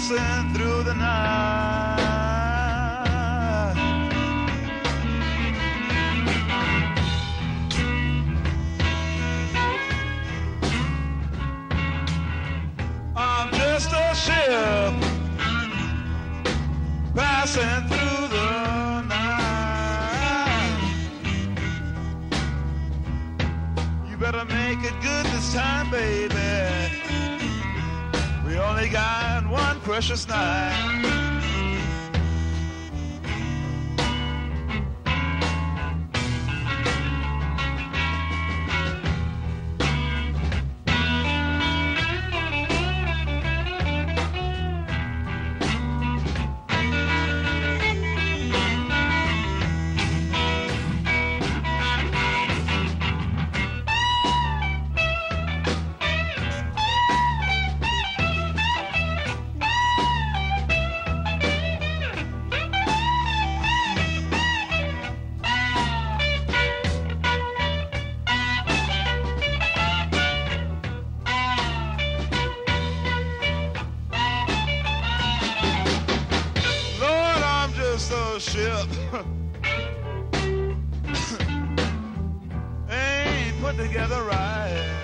passing through the night. I'm just a ship passing through the night. You better make it good this time, baby. We only got one precious night. So ship ain't put together right.